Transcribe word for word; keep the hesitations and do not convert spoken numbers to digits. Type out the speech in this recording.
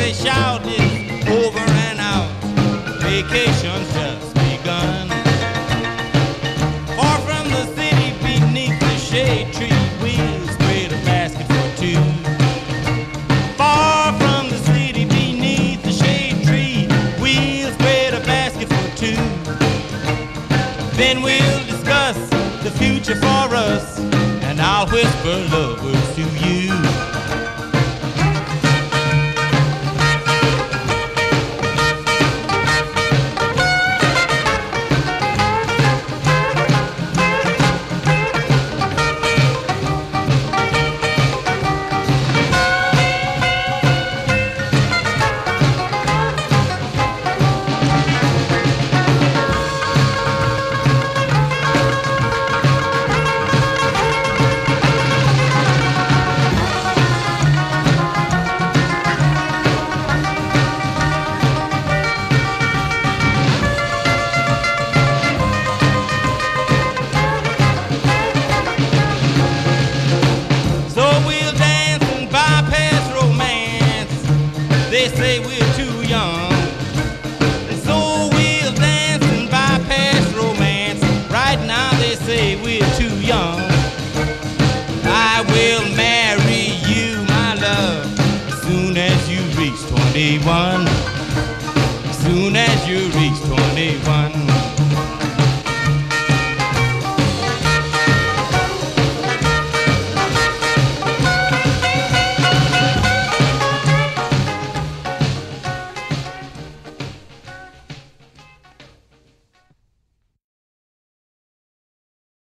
they shout it's over and out. Vacation's just begun. Far from the city, beneath the shade tree, we'll spread a basket for two. Far from the city, beneath the shade tree, we'll spread a basket for two. Then we'll discuss the future for us, and I'll whisper love words to you. They say we're too young, and so we'll dance and bypass romance. Right now they say we're too young. I will marry you, my love, as soon as you reach twenty-one. As soon as you reach twenty-one.